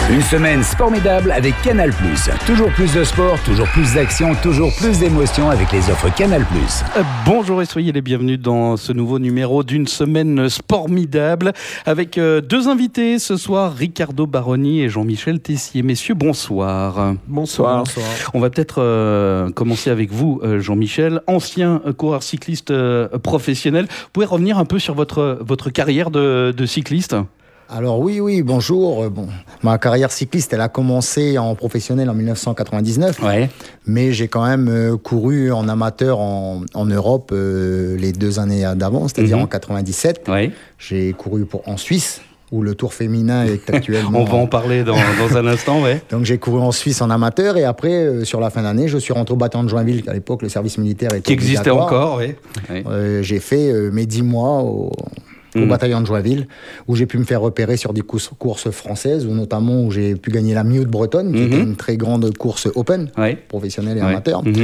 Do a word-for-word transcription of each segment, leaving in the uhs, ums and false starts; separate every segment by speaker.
Speaker 1: Une semaine formidable avec Canal plus. Toujours plus de sport, toujours plus d'action, toujours plus d'émotions avec les offres Canal plus.
Speaker 2: Euh, bonjour et soyez les bienvenus dans ce nouveau numéro d'une semaine formidable avec euh, deux invités ce soir, Ricardo Baroni et Jean-Michel Tessier. Messieurs, bonsoir.
Speaker 3: Bonsoir. Bonsoir.
Speaker 2: On va peut-être euh, commencer avec vous, euh, Jean-Michel, ancien coureur cycliste euh, professionnel. Vous pouvez revenir un peu sur votre, votre carrière de, de cycliste ?
Speaker 3: Alors oui, oui, bonjour. Bon, ma carrière cycliste, elle a commencé en professionnel en dix-neuf cent quatre-vingt-dix-neuf.
Speaker 2: Ouais.
Speaker 3: Mais j'ai quand même euh, couru en amateur en, en Europe euh, les deux années d'avant, c'est-à-dire mm-hmm. en quatre-vingt-dix-sept. Ouais. J'ai couru pour, en Suisse, où le Tour féminin est actuellement...
Speaker 2: On va en parler dans, dans un instant, ouais.
Speaker 3: Donc j'ai couru en Suisse en amateur, et après, euh, sur la fin d'année, je suis rentré au bataillon de Joinville, qu'à l'époque, le service militaire était
Speaker 2: Qui existait encore, oui.
Speaker 3: Ouais. Euh, j'ai fait euh, mes dix mois au... au mmh. bataillon de Joinville, où j'ai pu me faire repérer sur des courses, courses françaises, ou notamment où j'ai pu gagner la Mute Bretonne, qui mmh. était une très grande course open, ouais. professionnelle et ouais. amateur. Mmh.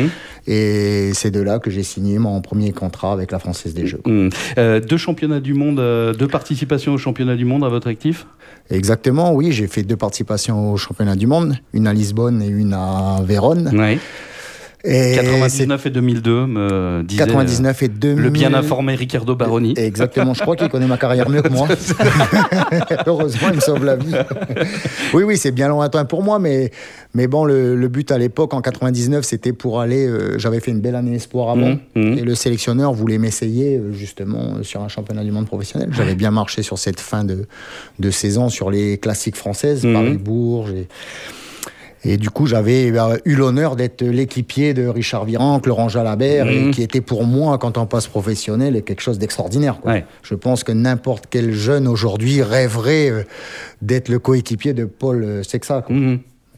Speaker 3: Et c'est de là que j'ai signé mon premier contrat avec la Française des Jeux.
Speaker 2: Mmh. Euh, deux championnats du monde, euh, deux participations au championnat du monde à votre actif ?
Speaker 3: Exactement, oui, j'ai fait deux participations au championnat du monde, une à Lisbonne et une à Vérone.
Speaker 2: Ouais. Et quatre-vingt-dix-neuf et deux mille deux, me disait
Speaker 3: quatre-vingt-dix-neuf et deux mille...
Speaker 2: le bien informé Ricardo Baroni.
Speaker 3: Exactement, je crois qu'il connaît ma carrière mieux que moi. Heureusement, il me sauve la vie. Oui, oui, c'est bien lointain pour moi, mais, mais bon, le, le but à l'époque, en quatre-vingt-dix-neuf, c'était pour aller... Euh, j'avais fait une belle année espoir avant, mmh, mmh. et le sélectionneur voulait m'essayer, justement, sur un championnat du monde professionnel. J'avais bien marché sur cette fin de, de saison, sur les classiques françaises, mmh. Paris-Bourges... Et... Et du coup, j'avais eu l'honneur d'être l'équipier de Richard Virenque, Laurent Jalabert, mmh. et qui était pour moi, quand on passe professionnel, quelque chose d'extraordinaire. Quoi. Ouais. Je pense que n'importe quel jeune aujourd'hui rêverait d'être le coéquipier de Paul Sexat. Mmh.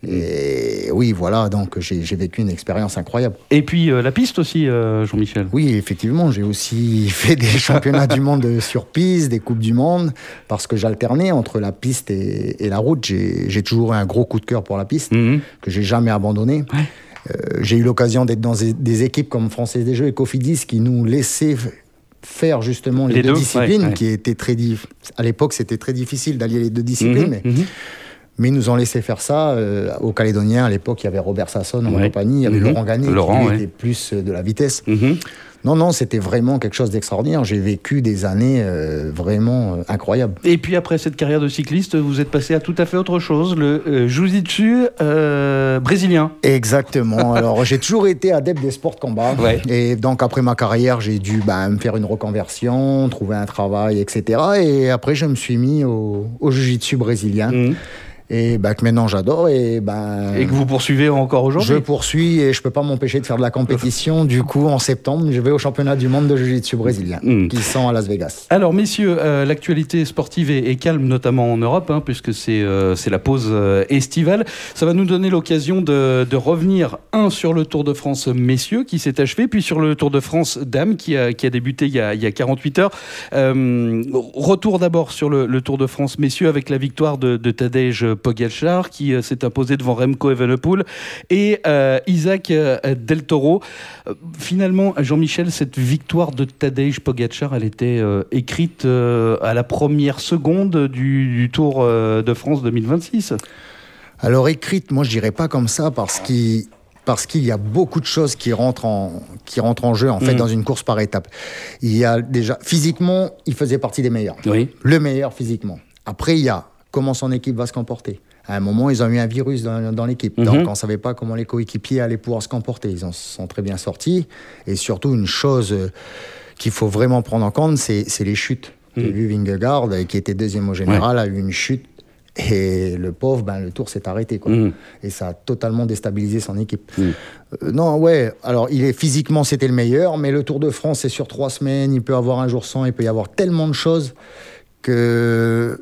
Speaker 3: Et oui, voilà, donc j'ai, j'ai vécu une expérience incroyable.
Speaker 2: Et puis euh, la piste aussi, euh, Jean-Michel.
Speaker 3: Oui, effectivement, j'ai aussi fait des championnats du monde sur piste, des coupes du monde, parce que j'alternais entre la piste et, et la route. J'ai, j'ai toujours eu un gros coup de cœur pour la piste, mmh. que j'ai jamais abandonné. Ouais. Euh, j'ai eu l'occasion d'être dans des, des équipes comme Française des Jeux et Cofidis qui nous laissaient faire justement les, les deux, deux disciplines, ouais, ouais. qui étaient très dif... à l'époque, c'était très difficile d'allier les deux disciplines, mmh. mais... Mmh. Mais ils nous ont laissé faire ça euh, aux Calédoniens. À l'époque, il y avait Robert Sasson en ouais. compagnie, il y avait mmh. Laurent Gagné, Laurent, qui lui, ouais. était plus de la vitesse. Mmh. Non, non, c'était vraiment quelque chose d'extraordinaire. J'ai vécu des années euh, vraiment euh, incroyables.
Speaker 2: Et puis après cette carrière de cycliste, vous êtes passé à tout à fait autre chose, le euh, jiu-jitsu euh, brésilien.
Speaker 3: Exactement. Alors, j'ai toujours été adepte des sports de combat. Ouais. Et donc, après ma carrière, j'ai dû bah, me faire une reconversion, trouver un travail, et cetera. Et après, je me suis mis au, au jiu-jitsu brésilien. Mmh. Et bah, que maintenant j'adore. Et, bah,
Speaker 2: et que vous poursuivez encore aujourd'hui ?
Speaker 3: Je poursuis et je ne peux pas m'empêcher de faire de la compétition. Du coup, en septembre, je vais au championnat du monde de jiu-jitsu brésilien, mmh. qui sont à Las Vegas.
Speaker 2: Alors, messieurs, euh, l'actualité sportive est, est calme, notamment en Europe, hein, puisque c'est, euh, c'est la pause euh, estivale. Ça va nous donner l'occasion de, de revenir, un, sur le Tour de France messieurs, qui s'est achevé, puis sur le Tour de France dames, qui a, qui a débuté il y a, il y a quarante-huit heures. Euh, retour d'abord sur le, le Tour de France messieurs, avec la victoire de, de Tadej Pogačar qui euh, s'est imposé devant Remco Evenepoel et euh, Isaac euh, Del Toro. Euh, finalement, Jean-Michel, cette victoire de Tadej Pogačar, elle était euh, écrite euh, à la première seconde du, du Tour euh, de France deux mille vingt-six.
Speaker 3: Alors écrite, moi je dirais pas comme ça parce qu'il parce qu'il y a beaucoup de choses qui rentrent en, qui rentrent en jeu en fait mmh. dans une course par étapes. Il y a déjà physiquement, il faisait partie des meilleurs. Oui. Le meilleur physiquement. Après, il y a comment son équipe va se comporter. À un moment, ils ont eu un virus dans, dans l'équipe. Mm-hmm. Donc, on ne savait pas comment les coéquipiers allaient pouvoir se comporter. Ils en sont très bien sortis. Et surtout, une chose qu'il faut vraiment prendre en compte, c'est, c'est les chutes. Mm. J'ai vu Vingegaard, qui était deuxième au général, ouais. a eu une chute. Et le pauvre, ben, le tour s'est arrêté. Quoi. Mm. Et ça a totalement déstabilisé son équipe. Mm. Euh, non, ouais. Alors, il est, physiquement, c'était le meilleur. Mais le Tour de France, c'est sur trois semaines. Il peut avoir un jour sans. Il peut y avoir tellement de choses que...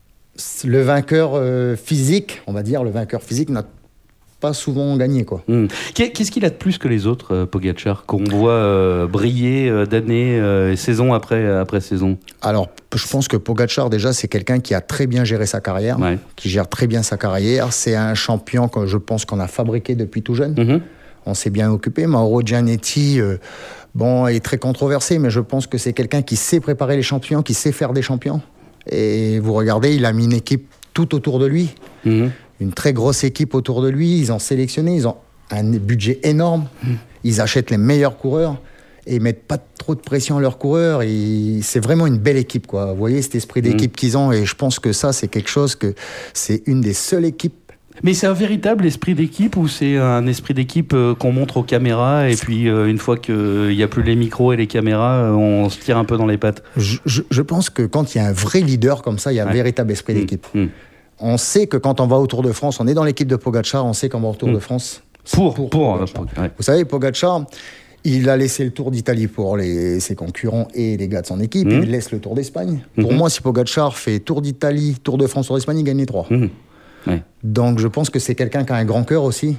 Speaker 3: Le vainqueur euh, physique, on va dire, le vainqueur physique n'a pas souvent gagné, quoi.
Speaker 2: Mmh. Qu'est-ce qu'il a de plus que les autres, euh, Pogačar, qu'on voit euh, briller euh, d'année, euh, saison après, après saison ?
Speaker 3: Alors, je pense que Pogačar, déjà, c'est quelqu'un qui a très bien géré sa carrière, ouais. qui gère très bien sa carrière. C'est un champion que je pense qu'on a fabriqué depuis tout jeune. Mmh. On s'est bien occupé. Mauro Gianetti... Euh, bon, est très controversé, mais je pense que c'est quelqu'un qui sait préparer les champions, qui sait faire des champions. Et vous regardez, il a mis une équipe tout autour de lui. Mmh. une très grosse équipe autour de lui. Ils ont sélectionné, ils ont un budget énorme. Mmh. Ils achètent les meilleurs coureurs et ils mettent pas trop de pression à leurs coureurs. Et c'est vraiment une belle équipe, quoi. Vous voyez cet esprit d'équipe mmh. qu'ils ont, et je pense que ça, c'est quelque chose que c'est une des seules équipes.
Speaker 2: Mais c'est un véritable esprit d'équipe ou c'est un esprit d'équipe euh, qu'on montre aux caméras et puis euh, une fois qu'il n'y a plus les micros et les caméras, euh, on se tire un peu dans les pattes?
Speaker 3: je, je, je pense que quand il y a un vrai leader comme ça, il y a un ouais. véritable esprit mmh. d'équipe. Mmh. On sait que quand on va au Tour de France, on est dans l'équipe de Pogacar, on sait qu'on va au Tour mmh. de France.
Speaker 2: Pour, pour, pour Pogacar.
Speaker 3: Ouais. Vous savez, Pogacar, il a laissé le Tour d'Italie pour les, ses concurrents et les gars de son équipe. Mmh. Il laisse le Tour d'Espagne. Mmh. Pour moi, si Pogacar fait Tour d'Italie, Tour de France, Tour d'Espagne, il gagne les trois. Mmh. Ouais. Donc je pense que c'est quelqu'un qui a un grand cœur aussi,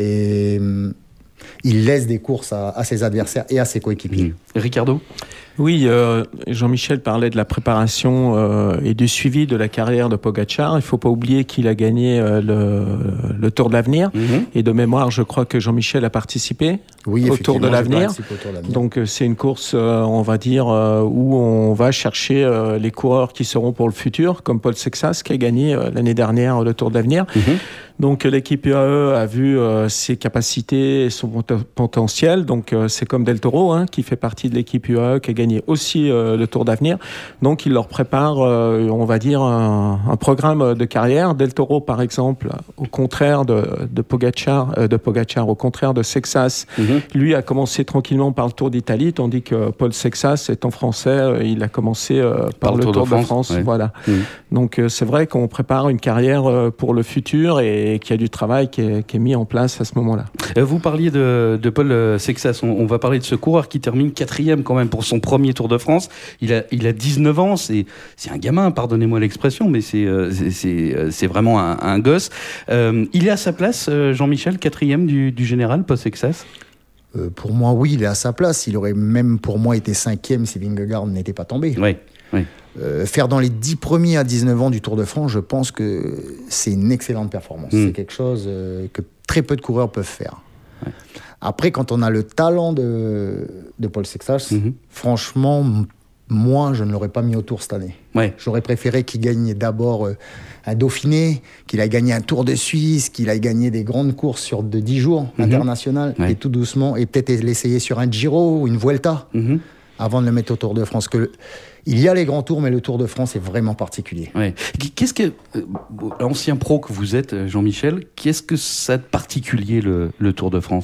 Speaker 3: et euh, il laisse des courses à, à ses adversaires et à ses coéquipiers.
Speaker 2: Mmh. Ricardo ?
Speaker 4: Oui, euh, Jean-Michel parlait de la préparation euh, et du suivi de la carrière de Pogacar. Il ne faut pas oublier qu'il a gagné euh, le, le Tour de l'Avenir. Mmh. Et de mémoire, je crois que Jean-Michel a participé
Speaker 3: oui,
Speaker 4: au Tour de l'Avenir. Donc euh, c'est une course, euh, on va dire, euh, où on va chercher euh, les coureurs qui seront pour le futur, comme Paul Sexas qui a gagné euh, l'année dernière le Tour de l'Avenir. Mmh. Donc l'équipe U A E a vu euh, ses capacités et son potentiel. Donc euh, c'est comme Del Toro, hein, qui fait partie de l'équipe U A E, qui a gagné aussi euh, le Tour d'Avenir. Donc il leur prépare, euh, on va dire, un, un programme de carrière. Del Toro, par exemple, au contraire de, de Pogacar, euh, de Pogacar, au contraire de Sexas, mm-hmm. lui a commencé tranquillement par le Tour d'Italie, tandis que Paul Sexas, étant français, euh, il a commencé euh, par, par le Tour, Tour de France. De France ouais. Voilà. Mm-hmm. Donc euh, c'est vrai qu'on prépare une carrière euh, pour le futur et et qu'il y a du travail qui est, qui est mis en place à ce moment-là.
Speaker 2: Vous parliez de, de Paul Sexas, on, on va parler de ce coureur qui termine quatrième quand même pour son premier Tour de France. Il a, il a dix-neuf ans, c'est, c'est un gamin, pardonnez-moi l'expression, mais c'est, c'est, c'est, c'est vraiment un, un gosse. Euh, il est à sa place, Jean-Michel, quatrième du, du général, Paul Sexas ?
Speaker 3: euh, Pour moi, oui, il est à sa place. Il aurait même pour moi été cinquième si Vingegaard n'était pas tombé.
Speaker 2: Oui, oui.
Speaker 3: Euh, faire dans les dix premiers à dix-neuf ans du Tour de France, je pense que c'est une excellente performance. Mmh. C'est quelque chose euh, que très peu de coureurs peuvent faire. Ouais. Après, quand on a le talent de, de Paul Sexas, mmh. franchement, m- moi, je ne l'aurais pas mis au Tour cette année. Ouais. J'aurais préféré qu'il gagne d'abord euh, un Dauphiné, qu'il aille gagner un Tour de Suisse, qu'il aille gagner des grandes courses sur de dix jours mmh. internationales, ouais. et tout doucement, et peut-être l'essayer sur un Giro ou une Vuelta, mmh. avant de le mettre au Tour de France. Que il y a les grands tours, mais le Tour de France est vraiment particulier.
Speaker 2: Ouais. Qu'est-ce que, euh, l'ancien pro que vous êtes, Jean-Michel, qu'est-ce que ça de particulier, le, le Tour de France ?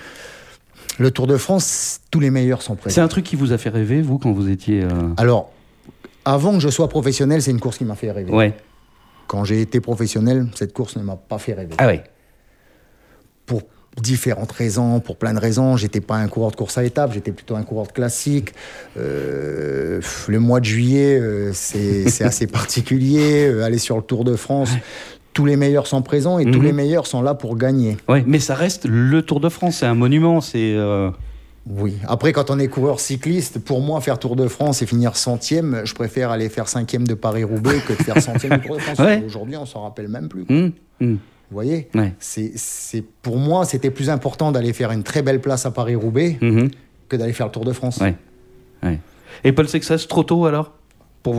Speaker 3: Le Tour de France, tous les meilleurs sont présents.
Speaker 2: C'est un truc qui vous a fait rêver, vous, quand vous étiez... Euh...
Speaker 3: Alors, avant que je sois professionnel, c'est une course qui m'a fait rêver.
Speaker 2: Ouais.
Speaker 3: Quand j'ai été professionnel, cette course ne m'a pas fait rêver.
Speaker 2: Ah ouais.
Speaker 3: Pour différentes raisons, pour plein de raisons. J'étais pas un coureur de course à étapes, j'étais plutôt un coureur de classique. Euh, le mois de juillet, euh, c'est, c'est assez particulier. Euh, aller sur le Tour de France, ouais. tous les meilleurs sont présents et mmh. tous les meilleurs sont là pour gagner.
Speaker 2: Ouais, mais ça reste le Tour de France, c'est un monument, c'est... Euh...
Speaker 3: Oui. Après, quand on est coureur cycliste, pour moi, faire Tour de France et finir centième, je préfère aller faire cinquième de Paris-Roubaix que de faire centième du Tour de France. Ouais. Aujourd'hui, on s'en rappelle même plus. Mmh. Mmh. Vous voyez, ouais. c'est, c'est, pour moi, c'était plus important d'aller faire une très belle place à Paris-Roubaix mmh. que d'aller faire le Tour de France.
Speaker 2: Ouais. Ouais. Et Paul Sexas, trop tôt alors, pour vous ?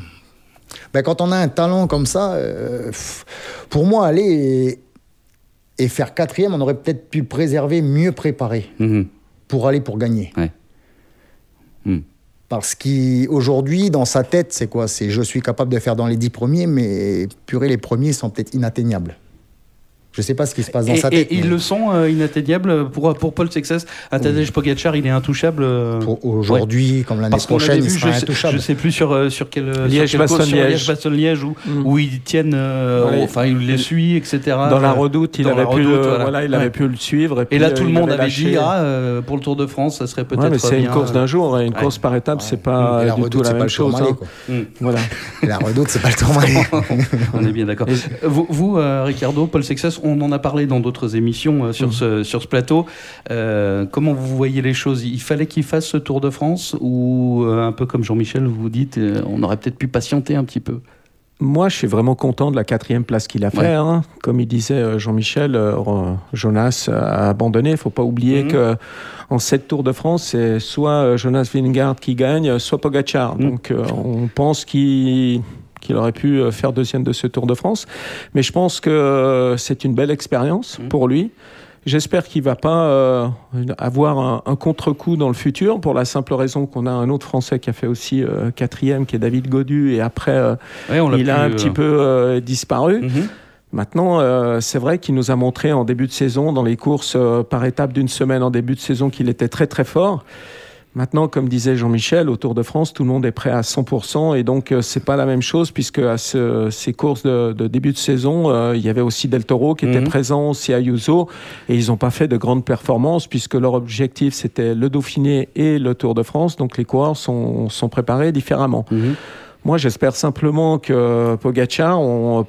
Speaker 3: Ben, quand on a un talent comme ça, euh, pour moi, aller et, et faire quatrième, on aurait peut-être pu le préserver, mieux préparé, mmh. pour aller pour gagner. Ouais. Mmh. Parce qu'aujourd'hui, dans sa tête, c'est quoi ? C'est je suis capable de faire dans les dix premiers, mais purée, les premiers sont peut-être inatteignables. Je ne sais pas ce qui se passe dans
Speaker 2: et,
Speaker 3: sa tête.
Speaker 2: Et mais... ils le sont euh, inatteignables pour, pour Paul Sexas. Un Tadej oui. Pogacar, il est intouchable. Euh...
Speaker 3: Pour aujourd'hui, ouais. comme l'année Parce prochaine, vu, il sera
Speaker 2: je
Speaker 3: intouchable.
Speaker 2: Je ne sais plus sur, euh, sur quel
Speaker 4: Liège-Bastogne-Liège
Speaker 2: Liège, où, mm. où ils tiennent, euh, ouais. enfin ils les suivent, et cetera.
Speaker 4: Dans la Redoute, il, avait, redoute, pu, le, voilà. Voilà, il ouais. avait pu le suivre. Et,
Speaker 2: puis, et là, tout le monde avait dit, ah, euh, pour le Tour de France, ça serait peut-être.
Speaker 4: Ouais, mais c'est une course d'un jour, une course par étape, c'est pas du tout la même chose.
Speaker 3: Voilà. La Redoute, c'est pas le Tour Malais.
Speaker 2: On est bien d'accord. Vous, Ricardo, Paul Sexas, on en a parlé dans d'autres émissions euh, sur, mmh. ce, sur ce plateau. Euh, comment vous voyez les choses ? Il fallait qu'il fasse ce Tour de France ou euh, un peu comme Jean-Michel vous dites, euh, on aurait peut-être pu patienter un petit peu ?
Speaker 4: Moi, je suis vraiment content de la quatrième place qu'il a fait. Ouais. Hein. Comme il disait Jean-Michel, euh, Jonas a abandonné. Il ne faut pas oublier mmh. qu'en sept Tours de France, c'est soit Jonas Vingegaard qui gagne, soit Pogacar. Mmh. Donc, euh, on pense qu'il... qu'il aurait pu faire deuxième de ce Tour de France. Mais je pense que c'est une belle expérience mmh. pour lui. J'espère qu'il ne va pas euh, avoir un, un contre-coup dans le futur, pour la simple raison qu'on a un autre Français qui a fait aussi euh, quatrième, qui est David Gaudu, et après, euh, ouais, il a un euh... petit peu euh, disparu. Mm-hmm. Maintenant, euh, c'est vrai qu'il nous a montré en début de saison, dans les courses euh, par étapes d'une semaine en début de saison, qu'il était très très fort. Maintenant, comme disait Jean-Michel, au Tour de France, tout le monde est prêt à cent pour cent, et donc euh, c'est pas la même chose, puisque à ce, ces courses de, de début de saison, euh, il y avait aussi Del Toro qui mmh. était présent, aussi Ayuso, et ils n'ont pas fait de grandes performances, puisque leur objectif c'était le Dauphiné et le Tour de France, donc les coureurs sont, sont préparés différemment. Mmh. Moi, j'espère simplement que Pogacar, on,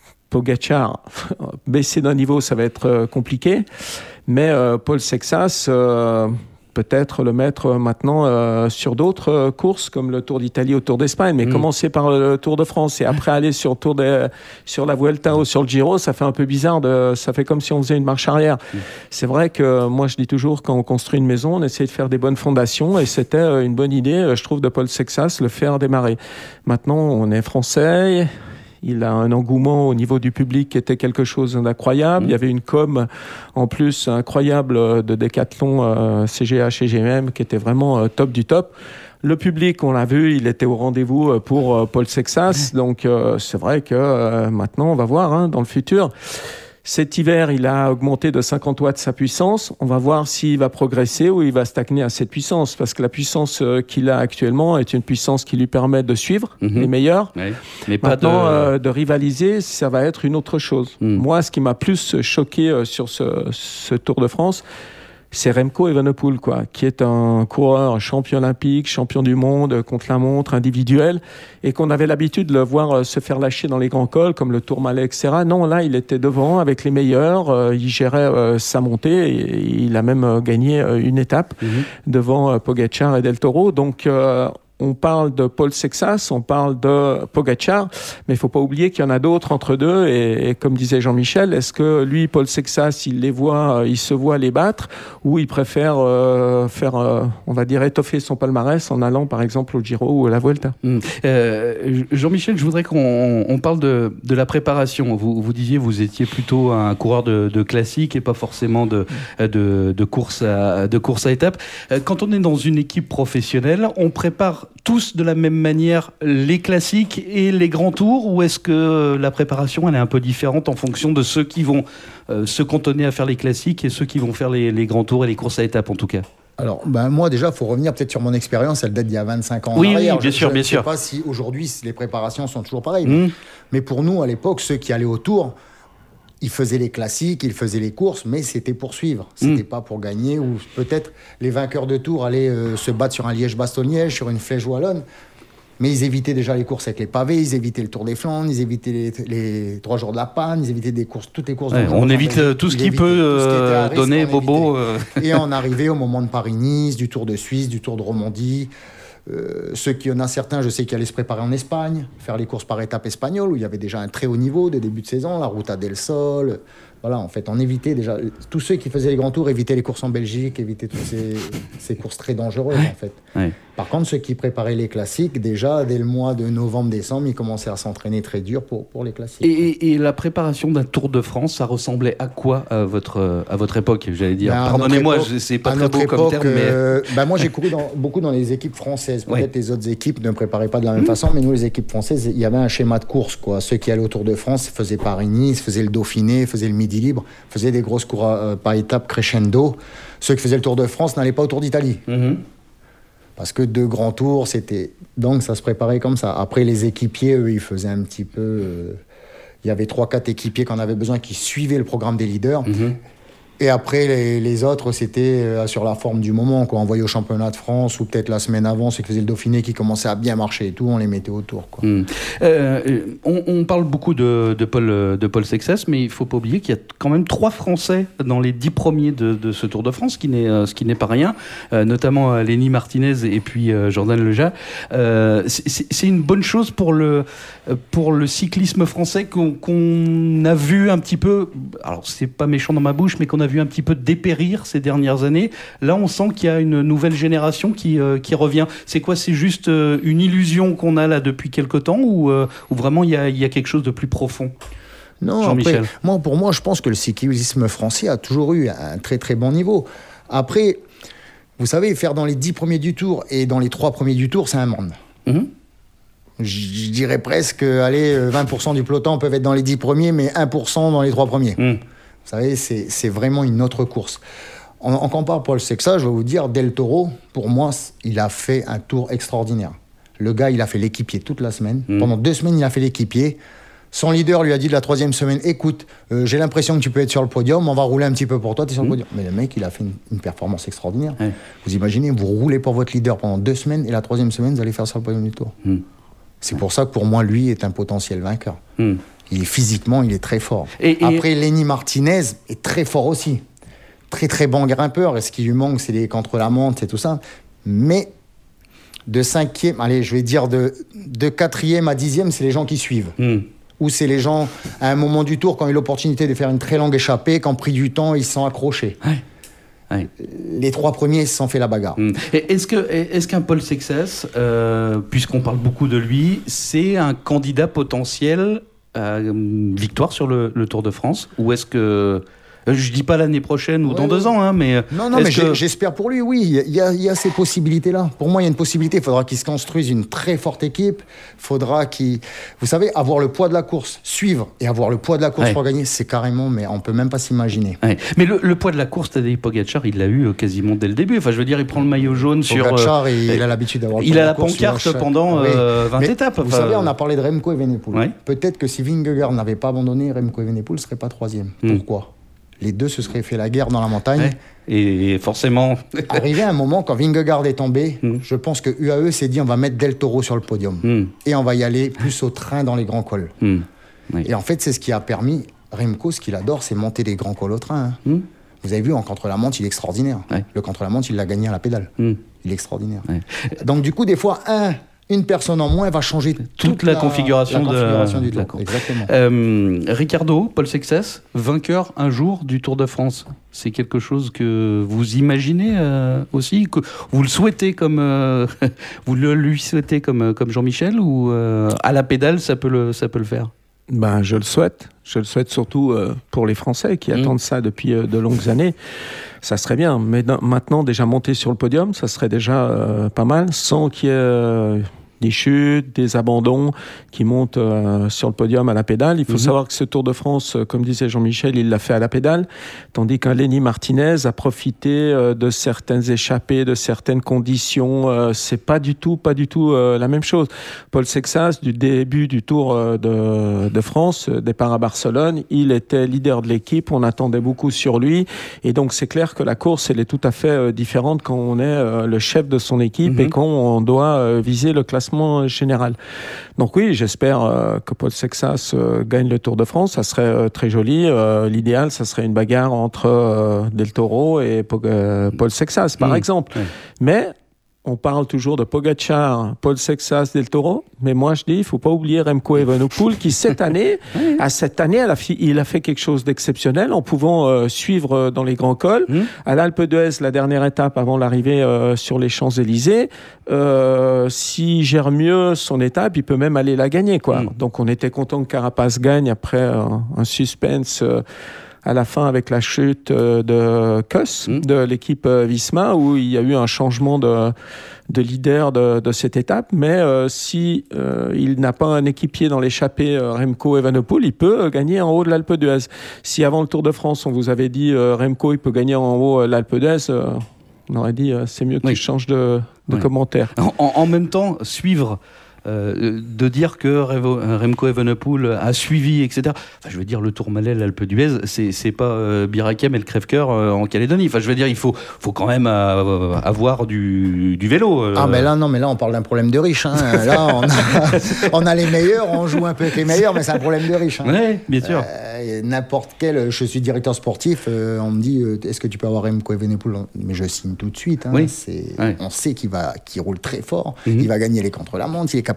Speaker 4: Pogacar baisser d'un niveau, ça va être compliqué, mais euh, Paul Sexas... Euh, peut-être le mettre maintenant euh, sur d'autres euh, courses comme le Tour d'Italie ou le Tour d'Espagne, mais mmh. commencer par le Tour de France et après aller sur, tour de, sur la Vuelta ou sur le Giro, ça fait un peu bizarre, de, ça fait comme si on faisait une marche arrière. Mmh. C'est vrai que moi je dis toujours, quand on construit une maison, on essaie de faire des bonnes fondations, et c'était une bonne idée, je trouve, de Paul Sexas, le faire démarrer. Maintenant, on est français. Il a un engouement au niveau du public qui était quelque chose d'incroyable. Mmh. Il y avait une com en plus incroyable de Decathlon, euh, C G H et G M M, qui était vraiment euh, top du top. Le public, on l'a vu, il était au rendez-vous pour euh, Paul Sexas. Mmh. Donc euh, c'est vrai que euh, maintenant, on va voir hein, dans le futur. Cet hiver, il a augmenté de cinquante watts sa puissance. On va voir s'il va progresser ou il va stagner à cette puissance. Parce que la puissance qu'il a actuellement est une puissance qui lui permet de suivre mmh. les meilleurs. Ouais. Mais pas Maintenant, de... Euh, de rivaliser, ça va être une autre chose. Mmh. Moi, ce qui m'a plus choqué euh, sur ce, ce Tour de France, c'est Remco Evenepoel, quoi, qui est un coureur champion olympique, champion du monde, contre-la-montre, individuel, et qu'on avait l'habitude de le voir se faire lâcher dans les grands cols, comme le Tourmalet, et cetera. Non, là, il était devant avec les meilleurs, euh, il gérait euh, sa montée, et il a même euh, gagné euh, une étape mmh. devant euh, Pogacar et Del Toro. Donc, euh, on parle de Paul Sexas, on parle de Pogacar, mais il ne faut pas oublier qu'il y en a d'autres entre deux. Et, et comme disait Jean-Michel, est-ce que lui, Paul Sexas, il les voit, il se voit les battre, ou il préfère euh, faire, euh, on va dire, étoffer son palmarès en allant, par exemple, au Giro ou à la Vuelta. Mmh.
Speaker 2: Euh, Jean-Michel, je voudrais qu'on on parle de, de la préparation. Vous, vous disiez, vous étiez plutôt un coureur de, de classique et pas forcément de, de, de, course à, de course à étapes. Quand on est dans une équipe professionnelle, on prépare tous de la même manière les classiques et les grands tours, ou est-ce que la préparation elle est un peu différente en fonction de ceux qui vont euh, se cantonner à faire les classiques et ceux qui vont faire les, les grands tours et les courses à étapes en tout cas?
Speaker 3: Alors, ben moi déjà, il faut revenir peut-être sur mon expérience, elle date d'il y a vingt-cinq ans en
Speaker 2: oui,
Speaker 3: arrière.
Speaker 2: Oui, bien
Speaker 3: je,
Speaker 2: sûr,
Speaker 3: je
Speaker 2: bien
Speaker 3: ne
Speaker 2: sûr.
Speaker 3: sais pas si aujourd'hui les préparations sont toujours pareilles, mmh. mais, mais pour nous à l'époque, ceux qui allaient au Tour, ils faisaient les classiques, ils faisaient les courses, mais c'était pour suivre. C'était mmh. pas pour gagner, ou peut-être les vainqueurs de Tour allaient euh, se battre sur un Liège-Bastogne-Liège, sur une flèche wallonne. Mais ils évitaient déjà les courses avec les pavés, ils évitaient le Tour des Flandres, ils évitaient les, les trois jours de la panne, ils évitaient des courses, toutes les courses.
Speaker 2: Ouais, on évite le, tout ce qui peut euh, risque, donner bobo. Euh...
Speaker 3: Et on arrivait au moment de Paris-Nice, du Tour de Suisse, du Tour de Romandie. Euh, ceux qui en a certains, je sais qui allaient se préparer en Espagne, faire les courses par étapes espagnoles, où il y avait déjà un très haut niveau de début de saison, la Ruta del Sol. Voilà, en fait, on évitait déjà... Tous ceux qui faisaient les grands tours évitaient les courses en Belgique, évitaient toutes ces, ces courses très dangereuses, en fait. Ouais. Par contre, ceux qui préparaient les classiques, déjà, dès le mois de novembre-décembre, ils commençaient à s'entraîner très dur pour, pour les classiques.
Speaker 2: Et, et la préparation d'un Tour de France, ça ressemblait à quoi à votre, à votre époque, j'allais dire? ben, Pardonnez-moi, époque, c'est pas très beau époque, comme terme, mais...
Speaker 3: Euh, ben moi, j'ai couru dans, beaucoup dans les équipes françaises. Peut-être ouais. les autres équipes ne préparaient pas de la même mmh. façon, mais nous, les équipes françaises, il y avait un schéma de course, quoi. Ceux qui allaient au Tour de France faisaient Paris-Nice, faisaient le Dauphiné, faisaient le Midi Libre, faisaient des grosses cours euh, par étapes crescendo. Ceux qui faisaient le Tour de France n'allaient pas au Tour d'Italie. Mmh. Parce que deux grands tours, c'était... Donc, ça se préparait comme ça. Après, les équipiers, eux, ils faisaient un petit peu... Euh... Il y avait trois, quatre équipiers qu'on avait besoin qui suivaient le programme des leaders. Mmh. Et après, les, les autres, c'était euh, sur la forme du moment, quoi. On voyait au championnat de France, ou peut-être la semaine avant, ceux qui faisaient le Dauphiné, qui commençaient à bien marcher et tout, on les mettait autour, quoi.
Speaker 2: Mmh. Euh, on, on parle beaucoup de, de, Paul, de Paul Sexas, mais il ne faut pas oublier qu'il y a quand même trois Français dans les dix premiers de, de ce Tour de France, ce qui n'est, euh, ce qui n'est pas rien, euh, notamment euh, Lenny Martinez et puis euh, Jordan Leja. Euh, c'est, c'est une bonne chose pour le, pour le cyclisme français qu'on, qu'on a vu un petit peu, alors c'est pas méchant dans ma bouche, mais qu'on a vu un petit peu dépérir ces dernières années. Là, on sent qu'il y a une nouvelle génération qui, euh, qui revient. C'est quoi? C'est juste euh, une illusion qu'on a là depuis quelque temps ou, euh, ou vraiment il y a, il y a quelque chose de plus profond?
Speaker 3: Non,
Speaker 2: Jean-Michel.
Speaker 3: après, moi, pour moi, je pense que le cyclisme français a toujours eu un très très bon niveau. Après, vous savez, faire dans les dix premiers du Tour et dans les trois premiers du Tour, c'est un monde. Mmh. Je dirais presque, allez, vingt pour cent du peloton peuvent être dans les dix premiers, mais un pour cent dans les trois premiers. Mmh. Vous savez, c'est, c'est vraiment une autre course. En, en comparant Paul Sexas, je vais vous dire, Del Toro, pour moi, il a fait un tour extraordinaire. Le gars, il a fait l'équipier toute la semaine. Mmh. Pendant deux semaines, il a fait l'équipier. Son leader lui a dit de la troisième semaine, écoute, euh, j'ai l'impression que tu peux être sur le podium, on va rouler un petit peu pour toi, tu es sur mmh. le podium. Mais le mec, il a fait une, une performance extraordinaire. Ouais. Vous imaginez, vous roulez pour votre leader pendant deux semaines et la troisième semaine, vous allez faire sur le podium du Tour. Mmh. C'est ouais. pour ça que pour moi, lui est un potentiel vainqueur. Mmh. Il est, physiquement, il est très fort. Et, et... Après, Lenny Martinez est très fort aussi. Très très bon grimpeur. Et ce qui lui manque, c'est les contre-la-montre et tout ça. Mais de cinquième, allez, je vais dire de, de quatrième à dixième, c'est les gens qui suivent. Mmh. Ou c'est les gens, à un moment du tour, quand ils ont eu l'opportunité de faire une très longue échappée, quand pris du temps, ils se sont accrochés. Ouais. Ouais. Les trois premiers, ils se sont fait la bagarre.
Speaker 2: Mmh. Et est-ce, que, est-ce qu'un Paul Sexas, euh, puisqu'on parle beaucoup de lui, c'est un candidat potentiel à victoire sur le, le Tour de France? Ou est-ce que... Je dis pas l'année prochaine ou ouais, dans ouais. deux ans, hein, mais...
Speaker 3: Non, non, mais que... j'espère pour lui, oui. Il y a, il y a ces possibilités-là. Pour moi, il y a une possibilité. Il faudra qu'il se construise une très forte équipe. Il faudra qu'il... Vous savez, avoir le poids de la course, suivre et avoir le poids de la course ouais. pour gagner, c'est carrément... Mais on ne peut même pas s'imaginer.
Speaker 2: Ouais. Mais le, le poids de la course, Tadej Pogacar, il l'a eu quasiment dès le début. Enfin, je veux dire, il prend le maillot jaune
Speaker 3: Pogacar, sur... Pogacar, euh, il, il a l'habitude d'avoir le
Speaker 2: Il
Speaker 3: poids
Speaker 2: a
Speaker 3: de
Speaker 2: la,
Speaker 3: la course,
Speaker 2: pancarte pendant euh, vingt mais étapes.
Speaker 3: Vous
Speaker 2: enfin...
Speaker 3: savez, on a parlé de Remco Evenepoel.
Speaker 2: Ouais.
Speaker 3: Peut-être que si Vingegaard n'avait pas abandonné, Remco Evenepoel ne serait pas troisième. Hmm. Pourquoi ? Les deux se seraient fait la guerre dans la montagne. Ouais.
Speaker 2: Et forcément...
Speaker 3: Arrivé à un moment, quand Vingegaard est tombé, mm. je pense que U A E s'est dit on va mettre Del Toro sur le podium. Mm. Et on va y aller plus au train dans les grands cols. Mm. Oui. Et en fait, c'est ce qui a permis... Remco, ce qu'il adore, c'est monter les grands cols au train. Hein. Mm. Vous avez vu, en contre-la-montre, il est extraordinaire. Ouais. Le contre-la-montre, il l'a gagné à la pédale. Mm. Il est extraordinaire. Ouais. Donc du coup, des fois, un... Une personne en moins va changer toute,
Speaker 2: toute la, la, configuration,
Speaker 3: la configuration
Speaker 2: de,
Speaker 3: du
Speaker 2: Tour.
Speaker 3: Tour. Exactement.
Speaker 2: Euh, Ricardo, Paul Sexas, vainqueur un jour du Tour de France. C'est quelque chose que vous imaginez euh, aussi, que vous le souhaitez comme euh, vous le lui souhaitez comme comme Jean-Michel, ou euh, à la pédale ça peut le ça peut le faire?
Speaker 4: Ben, je le souhaite. Je le souhaite surtout euh, pour les Français qui mmh. attendent ça depuis euh, de longues années. Ça serait bien. Mais d- maintenant, déjà monter sur le podium, ça serait déjà euh, pas mal, sans qu'il y ait euh, des chutes, des abandons qui montent euh, sur le podium à la pédale. Il faut mmh. savoir que ce Tour de France, euh, comme disait Jean-Michel, il l'a fait à la pédale, tandis qu'un Lenny Martinez a profité euh, de certaines échappées, de certaines conditions. Euh, c'est pas du tout, pas du tout euh, la même chose. Paul Sexas, du début du Tour euh, de, de France, euh, départ à Barcelone, il était leader de l'équipe, on attendait beaucoup sur lui, et donc c'est clair que la course, elle est tout à fait euh, différente quand on est euh, le chef de son équipe mmh. et quand on doit euh, viser le classement général. Donc oui, j'espère euh, que Paul Sexas euh, gagne le Tour de France. Ça serait euh, très joli. Euh, l'idéal, ça serait une bagarre entre euh, Del Toro et Pog- euh, Paul Sexas, par mmh. exemple. Oui. Mais on parle toujours de Pogacar, Paul Sexas, Del Toro, mais moi je dis, il ne faut pas oublier Remco Evenepoel qui cette année, à cette année, elle a fi- il a fait quelque chose d'exceptionnel en pouvant euh, suivre dans les grands cols. Mmh. À l'Alpe d'Huez, la dernière étape avant l'arrivée euh, sur les Champs-Élysées, euh, s'il gère mieux son étape, il peut même aller la gagner, quoi. Mmh. Donc on était content que Carapaz gagne après euh, un suspense euh, à la fin avec la chute de Kuss, mmh. de l'équipe Visma, où il y a eu un changement de, de leader de, de cette étape. Mais euh, si euh, il n'a pas un équipier dans l'échappée euh, Remco Evenepoel, il peut euh, gagner en haut de l'Alpe d'Huez. Si avant le Tour de France, on vous avait dit euh, Remco, il peut gagner en haut de l'Alpe d'Huez, euh, on aurait dit euh, c'est mieux qu'il oui. change de, de oui. commentaire.
Speaker 2: En, en même temps, suivre... Euh, de dire que Revo, Remco Evenepoel a suivi, et cetera. Enfin, je veux dire, le Tourmalet, l'Alpe d'Huez, c'est, c'est pas euh, Birakem et le Crève-Cœur euh, en Calédonie. Enfin, je veux dire, il faut, faut quand même euh, avoir du, du vélo. Euh.
Speaker 3: Ah, mais là, non, mais là, on parle d'un problème de riche. Hein. Là, on a, on a les meilleurs, on joue un peu avec les meilleurs, mais c'est un problème de riche. Hein.
Speaker 2: Oui, bien sûr.
Speaker 3: Euh, n'importe quel, je suis directeur sportif, euh, on me dit, euh, est-ce que tu peux avoir Remco Evenepoel? Mais je signe tout de suite. Hein.
Speaker 2: Oui.
Speaker 3: C'est,
Speaker 2: ouais.
Speaker 3: On sait qu'il, va, qu'il roule très fort, mm-hmm. il va gagner les contre-la-montre, il est capable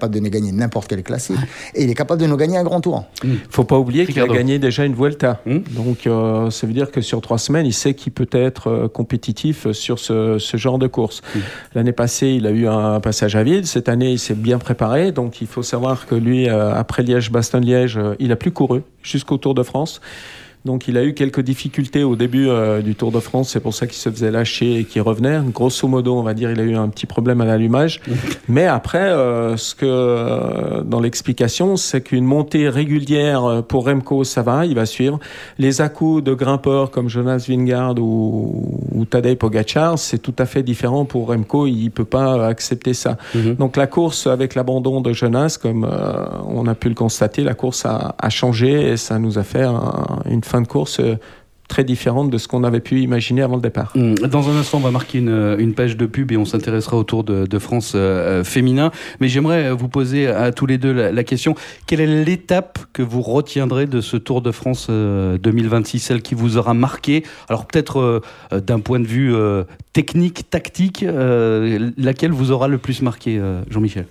Speaker 3: capable de nous gagner n'importe quel classique. Et il est capable de nous gagner un grand tour.
Speaker 4: Il ne faut pas oublier
Speaker 2: Ricardo.
Speaker 4: qu'il a gagné déjà une Vuelta.
Speaker 2: Mmh.
Speaker 4: Donc, euh, ça veut dire que sur trois semaines, il sait qu'il peut être euh, compétitif sur ce, ce genre de course. Mmh. L'année passée, il a eu un passage à vide. Cette année, il s'est bien préparé. Donc, il faut savoir que lui, euh, après Liège-Bastogne-Liège, euh, il n'a plus couru jusqu'au Tour de France. Donc il a eu quelques difficultés au début euh, du Tour de France, c'est pour ça qu'il se faisait lâcher et qu'il revenait. Grosso modo, on va dire, il a eu un petit problème à l'allumage. Mais après, euh, ce que euh, dans l'explication, c'est qu'une montée régulière pour Remco, ça va, il va suivre. Les à-coups de grimpeurs comme Jonas Vingegaard ou, ou Tadej Pogačar, c'est tout à fait différent pour Remco, il peut pas accepter ça. Mm-hmm. Donc la course avec l'abandon de Jonas, comme euh, on a pu le constater, la course a, a changé et ça nous a fait un, une fin de course très différente de ce qu'on avait pu imaginer avant le départ.
Speaker 2: Dans un instant, on va marquer une, une page de pub et on s'intéressera au Tour de, de France euh, féminin. Mais j'aimerais vous poser à tous les deux la, la question, quelle est l'étape que vous retiendrez de ce Tour de France euh, deux mille vingt-six, celle qui vous aura marqué? Alors peut-être euh, d'un point de vue euh, technique, tactique, euh, laquelle vous aura le plus marqué, euh, Jean-Michel?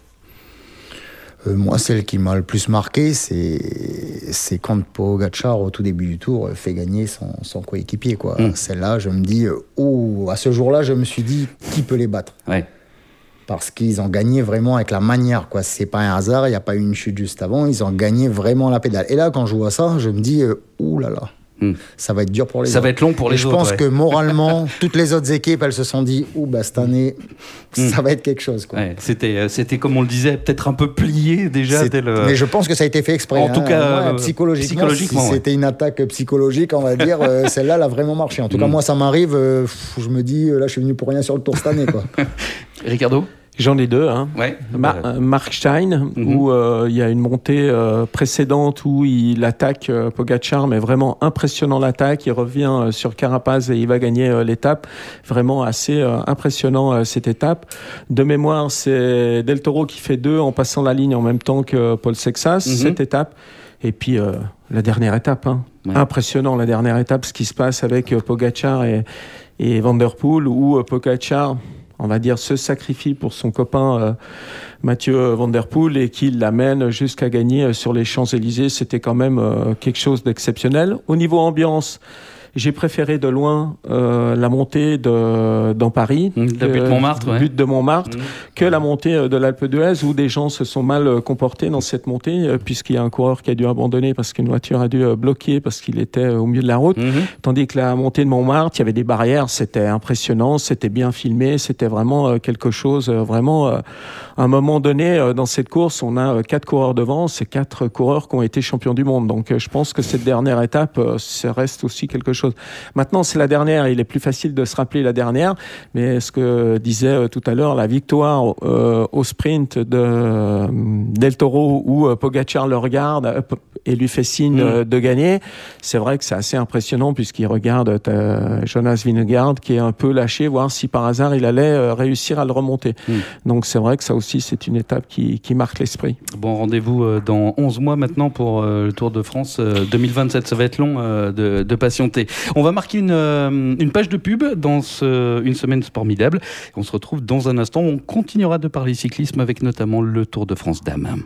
Speaker 3: Euh, moi, celle qui m'a le plus marqué, c'est, c'est quand Pogačar, au tout début du tour, fait gagner son, son coéquipier, quoi. Mmh. Celle-là, je me dis, oh, à ce jour-là, je me suis dit, qui peut les battre?
Speaker 2: Ouais.
Speaker 3: Parce qu'ils ont gagné vraiment avec la manière, quoi. C'est pas un hasard, il n'y a pas eu une chute juste avant, ils ont gagné vraiment la pédale. Et là, quand je vois ça, je me dis, euh, ouh là là. Mmh. Ça va être dur pour les
Speaker 2: ça
Speaker 3: autres.
Speaker 2: Ça va être long pour les
Speaker 3: et
Speaker 2: autres.
Speaker 3: Je pense
Speaker 2: ouais.
Speaker 3: que moralement, toutes les autres équipes, elles se sont dit, ouh, bah, cette année, mmh. ça va être quelque chose. Quoi.
Speaker 2: Ouais, c'était, c'était, comme on le disait, peut-être un peu plié déjà.
Speaker 3: Dès le... Mais je pense que ça a été fait exprès.
Speaker 2: En
Speaker 3: hein.
Speaker 2: tout cas,
Speaker 3: ouais, psychologiquement,
Speaker 2: psychologiquement
Speaker 3: si
Speaker 2: ouais.
Speaker 3: c'était une attaque psychologique, on va dire, euh, celle-là, elle a vraiment marché. En tout mmh. cas, moi, ça m'arrive, euh, pff, je me dis, là, je suis venu pour rien sur le Tour cette année. Quoi.
Speaker 2: Ricardo?
Speaker 4: J'en ai deux. Hein.
Speaker 2: Ouais.
Speaker 4: Mar- euh, Mark Stein, mm-hmm. où euh, il y a une montée euh, précédente où il attaque euh, Pogačar, mais vraiment impressionnant l'attaque. Il revient euh, sur Carapaz et il va gagner euh, l'étape. Vraiment assez euh, impressionnant euh, cette étape. De mémoire, c'est Del Toro qui fait deux en passant la ligne en même temps que Paul Sexas, mm-hmm. cette étape. Et puis euh, la dernière étape, hein. ouais. impressionnant la dernière étape, ce qui se passe avec euh, Pogačar et, et Van Der Poel, où euh, Pogačar, on va dire, se sacrifie pour son copain euh, Mathieu Van Der Poel et qui l'amène jusqu'à gagner euh, sur les Champs-Élysées. C'était quand même euh, quelque chose d'exceptionnel. Au niveau ambiance, j'ai préféré de loin euh, la montée de, dans Paris,
Speaker 2: mmh, le but de Montmartre,
Speaker 4: le
Speaker 2: ouais.
Speaker 4: but de Montmartre mmh. que la montée de l'Alpe d'Huez où des gens se sont mal comportés dans cette montée euh, puisqu'il y a un coureur qui a dû abandonner parce qu'une voiture a dû euh, bloquer parce qu'il était au milieu de la route. Mmh. Tandis que la montée de Montmartre, il y avait des barrières, c'était impressionnant, c'était bien filmé, c'était vraiment euh, quelque chose, euh, vraiment euh, à un moment donné euh, dans cette course, on a euh, quatre coureurs devant, c'est quatre coureurs qui ont été champions du monde. Donc euh, je pense que cette dernière étape, euh, ça reste aussi quelque chose. Maintenant, c'est la dernière. Il est plus facile de se rappeler la dernière. Mais ce que disait euh, tout à l'heure, la victoire euh, au sprint de euh, Del Toro où euh, Pogačar le regarde euh, et lui fait signe euh, de gagner, c'est vrai que c'est assez impressionnant puisqu'il regarde euh, Jonas Vingegaard qui est un peu lâché, voir si par hasard il allait euh, réussir à le remonter. Mm. Donc c'est vrai que ça aussi, c'est une étape qui, qui marque l'esprit.
Speaker 2: Bon, rendez-vous euh, dans onze mois maintenant pour euh, le Tour de France euh, deux mille vingt-sept. Ça va être long euh, de, de patienter. On va marquer une, euh, une page de pub dans ce, une semaine formidable. On se retrouve dans un instant. On continuera de parler cyclisme avec notamment le Tour de France Dames.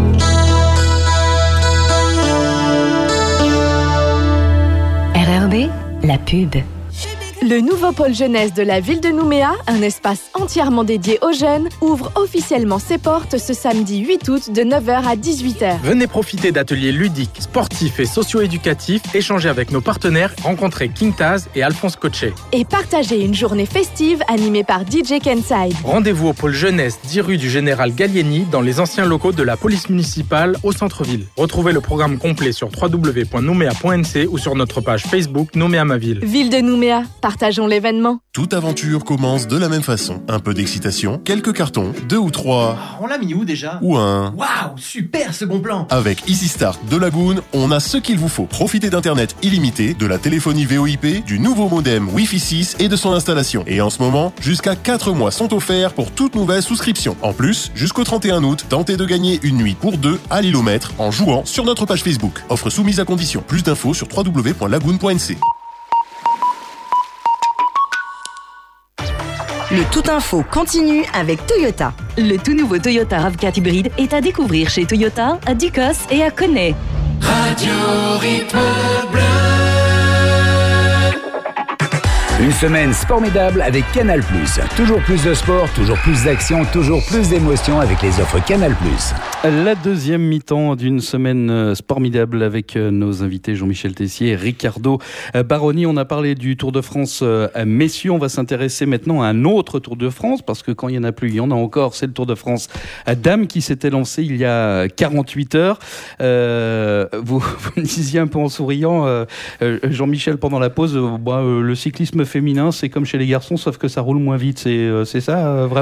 Speaker 5: R R B, la pub.
Speaker 6: Le nouveau pôle jeunesse de la ville de Nouméa, un espace entièrement dédié aux jeunes, ouvre officiellement ses portes ce samedi huit août de neuf heures à dix-huit heures.
Speaker 7: Venez profiter d'ateliers ludiques, sportifs et socio-éducatifs, échanger avec nos partenaires, rencontrer King Taz et Alphonse Cochet.
Speaker 6: Et partager une journée festive animée par D J Kenside.
Speaker 7: Rendez-vous au pôle jeunesse dix rue du Général Gallieni dans les anciens locaux de la police municipale au centre-ville. Retrouvez le programme complet sur w w w point nouméa point n c ou sur notre page Facebook Nouméa ma ville.
Speaker 6: Ville de Nouméa. Partageons l'événement.
Speaker 8: Toute aventure commence de la même façon. Un peu d'excitation, quelques cartons, deux ou trois.
Speaker 9: Oh, on l'a mis où déjà?
Speaker 8: Ou un.
Speaker 9: Waouh, super ce bon plan.
Speaker 8: Avec Easy Start de Lagoon, on a ce qu'il vous faut. Profitez d'internet illimité, de la téléphonie V O I P, du nouveau modem Wi-Fi six et de son installation. Et en ce moment, jusqu'à quatre mois sont offerts pour toute nouvelle souscription. En plus, jusqu'au trente et un août, tentez de gagner une nuit pour deux à l'île aux Maîtres en jouant sur notre page Facebook. Offre soumise à condition. Plus d'infos sur w w w point lagoon point n c.
Speaker 10: Le Tout Info continue avec Toyota.
Speaker 5: Le tout nouveau Toyota RAV quatre hybride est à découvrir chez Toyota, à Ducos et à Connay.
Speaker 11: Radio Rythme Bleu.
Speaker 1: Une semaine formidable avec Canal plus. Toujours plus de sport, toujours plus d'action, toujours plus d'émotions avec les offres Canal plus.
Speaker 2: La deuxième mi-temps d'une semaine formidable avec nos invités Jean-Michel Tessier et Ricardo Baroni. On a parlé du Tour de France à messieurs. On va s'intéresser maintenant à un autre Tour de France parce que quand il n'y en a plus, il y en a encore. C'est le Tour de France à dames qui s'était lancé il y a quarante-huit heures. Euh, vous, vous me disiez un peu en souriant, euh, Jean-Michel, pendant la pause, euh, bah, euh, le cyclisme féminin, c'est comme chez les garçons, sauf que ça roule moins vite. C'est, euh, c'est ça, euh, vraiment ?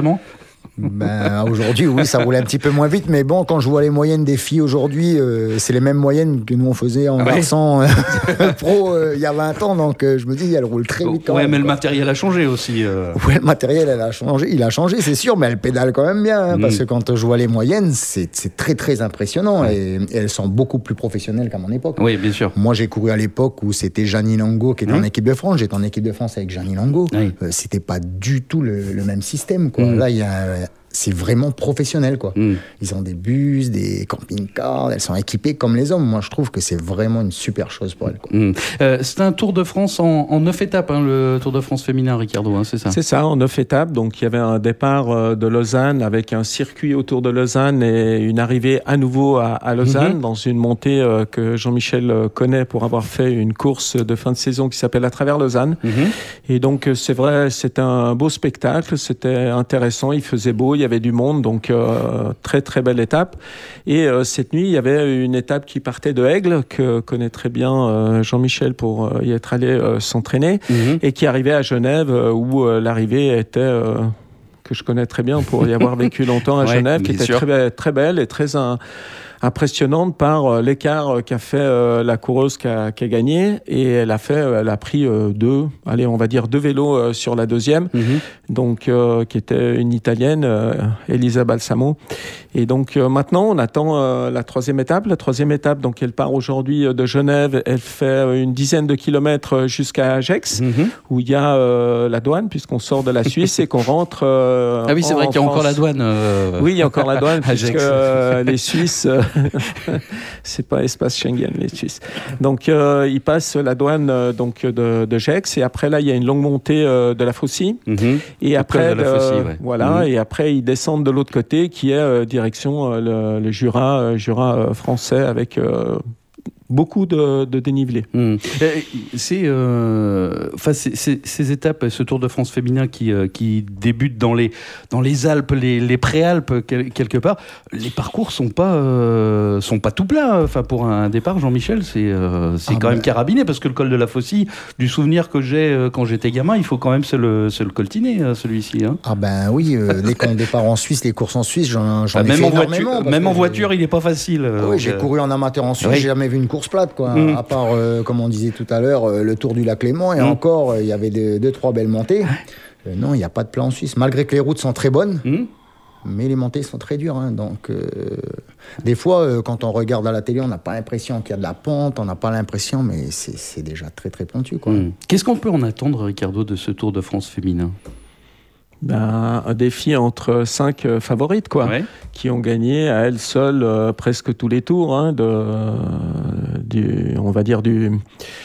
Speaker 3: Ben, aujourd'hui, oui, ça roule un petit peu moins vite, mais bon, quand je vois les moyennes des filles aujourd'hui, euh, c'est les mêmes moyennes que nous on faisait en versant euh, pro euh, il y a vingt ans, donc euh, je me dis, elles roulent très vite quand
Speaker 2: ouais,
Speaker 3: même.
Speaker 2: mais
Speaker 3: quoi.
Speaker 2: Le matériel a changé aussi. Euh...
Speaker 3: Ouais, le matériel, elle a changé, il a changé, c'est sûr, mais elle pédale quand même bien, hein, mmh. parce que quand je vois les moyennes, c'est, c'est très très impressionnant, ouais. et, et elles sont beaucoup plus professionnelles qu'à mon époque.
Speaker 2: Oui, bien sûr.
Speaker 3: Moi, j'ai couru à l'époque où c'était Jeannie Longo qui était mmh. en équipe de France, j'étais en équipe de France avec Jeannie Longo, oui. euh, c'était pas du tout le, le même système, quoi. Mmh. Là, il y a... c'est vraiment professionnel, quoi. Mm. Ils ont des bus, des camping-cars, elles sont équipées comme les hommes. Moi, je trouve que c'est vraiment une super chose pour elles, quoi.
Speaker 2: Mm. Euh, c'est un Tour de France en, en neuf étapes, hein, le Tour de France féminin, Ricardo, hein, c'est ça ?
Speaker 4: C'est ça, en neuf étapes. Donc, il y avait un départ de Lausanne avec un circuit autour de Lausanne et une arrivée à nouveau à, à Lausanne, mm-hmm. dans une montée euh, que Jean-Michel connaît pour avoir fait une course de fin de saison qui s'appelle À travers Lausanne. Mm-hmm. Et donc, c'est vrai, c'était un beau spectacle, c'était intéressant, il faisait beau, il y avait du monde, donc euh, très très belle étape. Et euh, cette nuit, il y avait une étape qui partait de Aigle, que connaît très bien euh, Jean-Michel pour euh, y être allé euh, s'entraîner, mm-hmm. et qui arrivait à Genève, euh, où euh, l'arrivée était... Euh, que je connais très bien pour y avoir vécu longtemps à ouais, Genève, qui était très, très belle et très... Un, impressionnante par l'écart qu'a fait euh, la coureuse qui a, qui a gagné, et elle a fait, elle a pris euh, deux, allez, on va dire deux vélos euh, sur la deuxième, mm-hmm. donc euh, qui était une Italienne, euh, Elisa Balsamo. Et donc euh, maintenant, on attend euh, la troisième étape. La troisième étape, donc elle part aujourd'hui de Genève, elle fait une dizaine de kilomètres jusqu'à Gex, mm-hmm. où il y a euh, la douane, puisqu'on sort de la Suisse et qu'on rentre. Euh,
Speaker 2: ah oui, c'est vrai qu'il y a
Speaker 4: France.
Speaker 2: encore la douane. Euh...
Speaker 4: Oui, il y a encore la douane, puisque euh, les Suisses. C'est pas espace Schengen, les Suisses. Donc, euh, ils passent la douane euh, donc, de, de Gex, et après, là, il y a une longue montée euh, de la Faucille. Mm-hmm. Et après, de la Faucille, euh, ouais. voilà, mm-hmm. et après, ils descendent de l'autre côté, qui est euh, direction euh, le, le Jura, euh, Jura euh, français, avec... Euh, beaucoup de, de dénivelé. Mmh.
Speaker 2: C'est, euh, enfin, c'est, c'est, ces étapes, ce Tour de France féminin qui, euh, qui débute dans les, dans les Alpes, les, les Préalpes, quel, quelque part, les parcours sont pas, euh, sont pas tout plats. Enfin, pour un départ, Jean-Michel, c'est, euh, c'est ah quand ben... même carabiné, parce que le col de la Faucille, du souvenir que j'ai euh, quand j'étais gamin, il faut quand même se le, se le coltiner, euh, celui-ci. Hein.
Speaker 3: Ah ben oui, euh, les départs en Suisse, les courses en Suisse, j'en, j'en ah, ai
Speaker 2: même
Speaker 3: fait
Speaker 2: en
Speaker 3: énormément.
Speaker 2: Voiture, même en voiture, je... il n'est pas facile.
Speaker 3: Ah, oui, j'ai euh... couru en amateur en Suisse, oui. J'ai jamais vu une course plate, quoi. Mmh. À part, euh, comme on disait tout à l'heure, euh, le Tour du Lac Léman, et mmh. encore, il euh, y avait deux, deux, trois belles montées. Euh, non, il n'y a pas de plat en Suisse, malgré que les routes sont très bonnes, mmh. mais les montées sont très dures. Hein, donc, euh, des fois, euh, quand on regarde à la télé, on n'a pas l'impression qu'il y a de la pente, on n'a pas l'impression, mais c'est, c'est déjà très, très pointu, quoi.
Speaker 2: Mmh. Qu'est-ce qu'on peut en attendre, Ricardo, de ce Tour de France féminin ?
Speaker 4: Ben, un défi entre cinq euh, favorites, quoi, ouais. qui ont gagné à elles seules euh, presque tous les tours, hein, de, euh, du, on va dire du,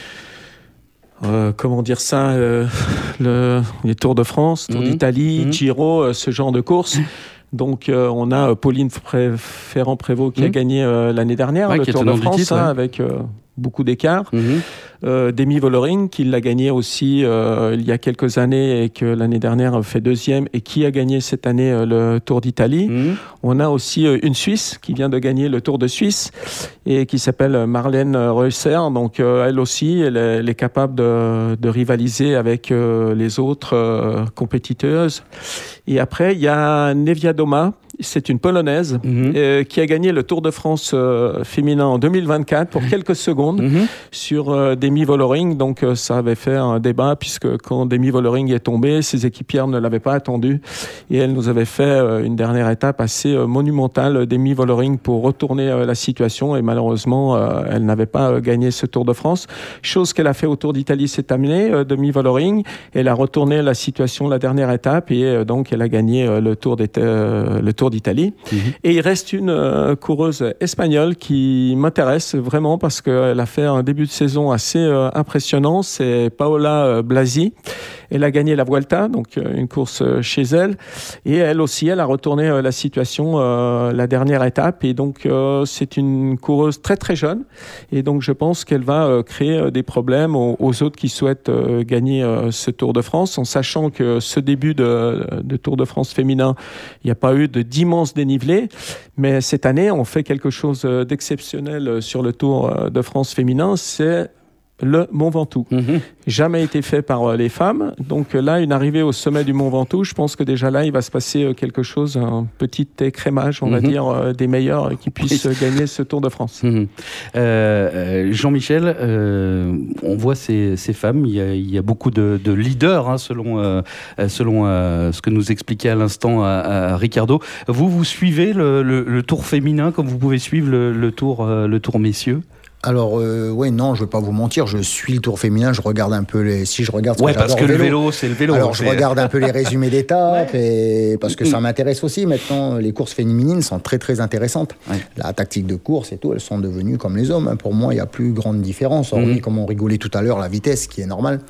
Speaker 4: euh, comment dire ça, euh, le, les Tours de France, Tour mmh. d'Italie, mmh. Giro, euh, ce genre de courses. Donc, euh, on a Pauline Fré- Ferrand-Prévot qui mmh. a gagné euh, l'année dernière ouais, le Tour de France, titre, hein, ouais. avec euh, beaucoup d'écart. Mmh. Euh, Demi Vollering, qui l'a gagné aussi euh, il y a quelques années et que l'année dernière fait deuxième, et qui a gagné cette année euh, le Tour d'Italie. Mmh. On a aussi euh, une Suisse qui vient de gagner le Tour de Suisse et qui s'appelle Marlène Reusser. Donc, euh, elle aussi, elle est, elle est capable de, de rivaliser avec euh, les autres euh, compétiteuses. Et après, il y a Nevia Doma, C'est une Polonaise
Speaker 2: mmh.
Speaker 4: euh, qui a gagné le Tour de France euh, féminin en deux mille vingt-quatre pour quelques secondes mmh. sur euh, Demi Vollering. Donc euh, ça avait fait un débat puisque quand Demi Vollering est tombée, ses équipières ne l'avaient pas attendue et elle nous avait fait euh, une dernière étape assez euh, monumentale, Demi Vollering, pour retourner euh, la situation et malheureusement euh, elle n'avait pas euh, gagné ce Tour de France. Chose qu'elle a fait au Tour d'Italie cette année, euh, Demi Vollering. Elle a retourné la situation la dernière étape et euh, donc elle a gagné euh, le Tour d'Italie. Euh, le Tour d'Italie. Mmh. Et il reste une euh, coureuse espagnole qui m'intéresse vraiment parce qu'elle a fait un début de saison assez euh, impressionnant. C'est Paola euh, Blasi. Elle a gagné la Vuelta, donc euh, une course euh, chez elle. Et elle aussi, elle a retourné euh, la situation euh, la dernière étape. Et donc, euh, c'est une coureuse très très jeune. Et donc, je pense qu'elle va euh, créer euh, des problèmes aux, aux autres qui souhaitent euh, gagner euh, ce Tour de France, en sachant que ce début de, de Tour de France féminin, il n'y a pas eu de d'immenses dénivelés. Mais cette année, on fait quelque chose d'exceptionnel sur le Tour de France féminin. C'est le Mont Ventoux. Mmh. Jamais été fait par les femmes. Donc là, une arrivée au sommet du Mont Ventoux, je pense que déjà là, il va se passer quelque chose, un petit écrémage, on mmh. va dire, des meilleurs qui puissent oui. gagner ce Tour de France.
Speaker 2: Mmh. Euh, Jean-Michel, euh, on voit ces, ces femmes, il y a, il y a beaucoup de, de leaders, hein, selon, euh, selon euh, ce que nous expliquait à l'instant à, à Ricardo. Vous, vous suivez le, le, le Tour féminin comme vous pouvez suivre le, le, tour, euh, le tour messieurs?
Speaker 3: Alors, euh, ouais, non, je ne vais pas vous mentir, je suis le Tour féminin, je regarde un peu les... Si je regarde...
Speaker 2: Ouais, parce que le vélo, vélo c'est le vélo.
Speaker 3: Alors, je regarde un peu les résumés d'étapes, ouais. et... parce que ça m'intéresse aussi. Maintenant, les courses féminines sont très, très intéressantes. Ouais. La tactique de course et tout, elles sont devenues comme les hommes. Pour moi, il n'y a plus grande différence, hormis, mmh. comme on rigolait tout à l'heure, la vitesse, qui est normale.